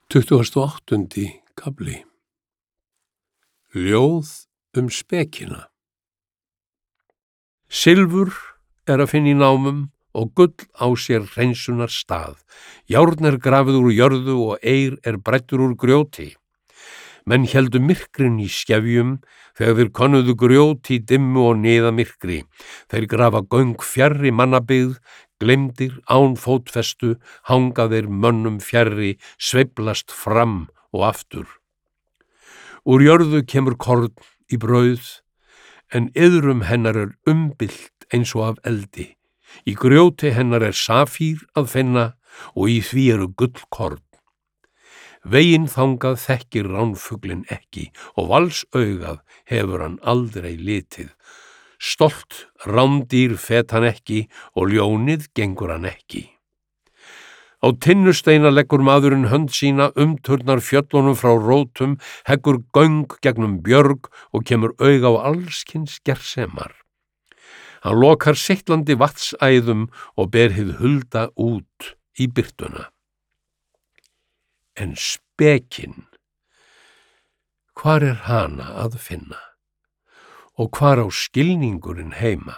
28. kafli. Ljóð spekina. Silfur að finna í námum og gull á sér hreinsunar stað. Járn grafið úr jörðu og eir bræddur úr grjóti. Menn héldu myrkrin í skefjum þegar þeir könnuðu grjót í dimmu og niðamyrkri. Þeir grafa göng fjarri mannabyggð, gleymdir án fótfestu, hanga þeir mönnum fjarri, sveiflast fram og aftur. Úr jörðu kemur korn í brauð, en iðrum hennar umbylt eins og af eldi. Í grjóti hennar safír að finna og í því gullkorn. Veginn þangað þekkir ránfuglinn ekki og valsaugað hefur hann aldrei litið. Stolt rándýr fet hann ekki og ljónið gengur hann ekki. Á tinnusteina leggur maðurinn hönd sína, umturnar fjöllunum frá rótum, heggur göng gegnum björg og kemur auga á allskyns gersemar. Hann lokar seitlandi vatnsæðum og ber hið hulda út í birtuna. En spekinn, hvar hana að finna? Og hvar á skilningurinn heima?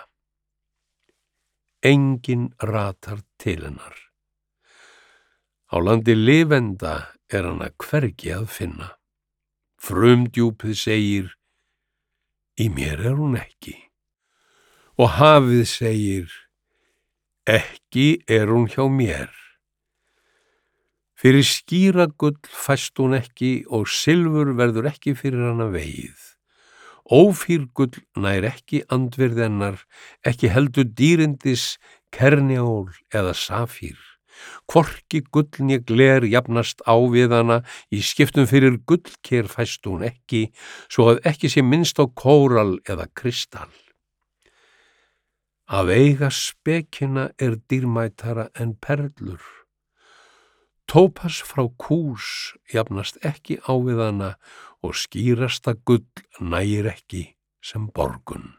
Enginn ratar til hennar. Á landi lifenda hana hvergi að finna. Frumdjúpið segir, í mér hún ekki. Og hafið segir, ekki hún hjá mér. Fyrir skýra gull fæst hún ekki og silfur verður ekki fyrir hana vegið. Ófýr gull nær ekki andvirð hennar, ekki heldur dýrindis, kernjál eða safír. Hvorki gull né gler jafnast á við hana, í skiptum fyrir gullker fæst hún ekki, svo að ekki sé minnst á kóral eða kristall. Að eiga spekina dýrmætara en perlur. Tópas frá Kús jafnast ekki á við hana og skýrasta gull nægir ekki sem borgun.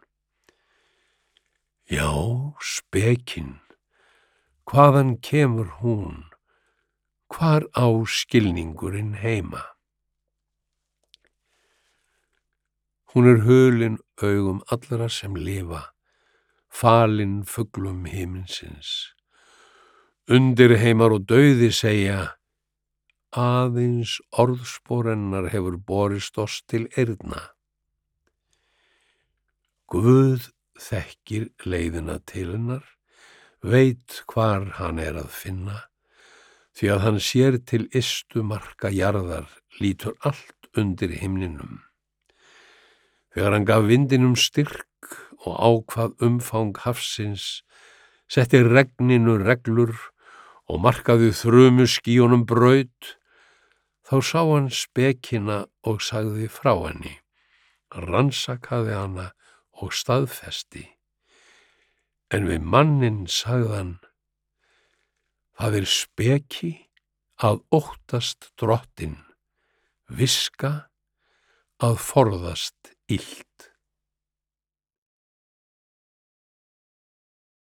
Já, spekinn, hvaðan kemur hún? Hvar á skilningurinn heima? Hún hulin augum allra sem lifa, falin fuglum himinsins. Undirheimar og dauði segja, aðeins orðspor hennar hefur borist oss til eyrna. Guð þekkir leiðina til hennar, veit hvar hann að finna, því að hann sér til ystu marka jarðar, lítur allt undir himninum. Þegar hann gaf vindinum styrk og ákvað umfang hafsins, setti regninu reglur og markaði þrumu skýjunum braut, þá sá hann spekina og sagði frá henni, rannsakaði hana og staðfesti. En við manninn sagði hann, það speki að óttast drottinn, viska að forðast illt.